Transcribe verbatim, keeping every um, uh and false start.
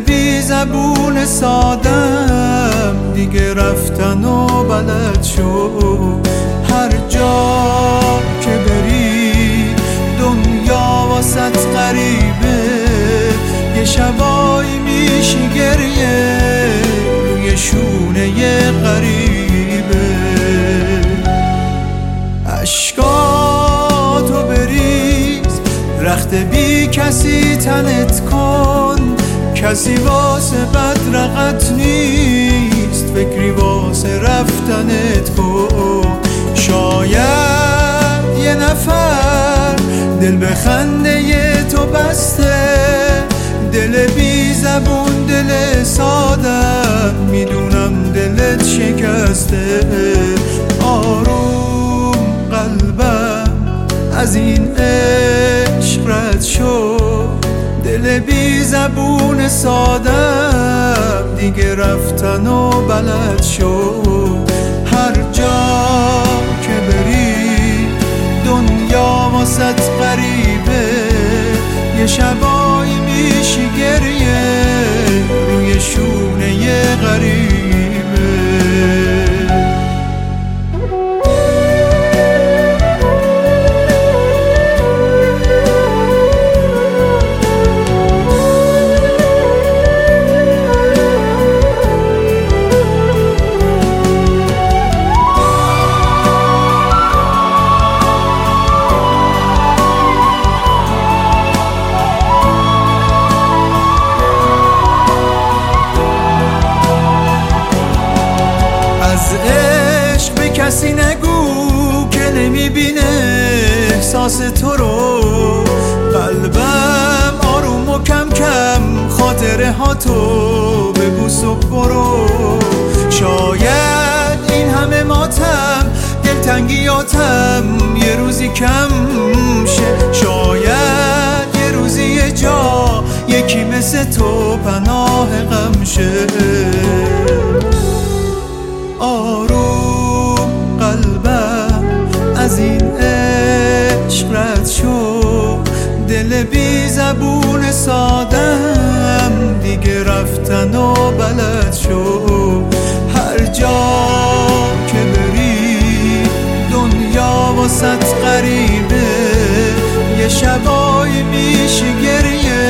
بی زبون سادم دیگه رفتن و بلد شد. هر جا که بری دنیا واسط غریبه، یه شبایی میشی گریه روی شونه غریبه. عشقاتو بریز، رخت بی کسی تنت کن، کسی واسه بد رقت نیست، فکری واسه رفتنت کن. شاید یه نفر دل به خنده تو بسته، دل بی زبون دل ساده، میدونم دلت شکسته. آروم قلبم از این عشق رد شد، دل بی زبون سادم دیگه رفتن و بلد شد. هر جا که بری دنیا واسط غریبه، یه شبایی میشی گریه روی شونه غریبه. عشق به کسی نگو که نمیبینه احساس تو رو، قلبم آروم و کم کم خاطره ها تو ببوس و برو. شاید این همه ماتم دلتنگیاتم یه روزی کم شه، شاید یه روزی یه جا یکی مثل تو پناه غم شه. آروم قلبم از این عشق رد شد، دل بی زبون سادم دیگه رفتن و بلد شد. هر جا که بری دنیا واسط غریبه، یه شبایی میشی گریه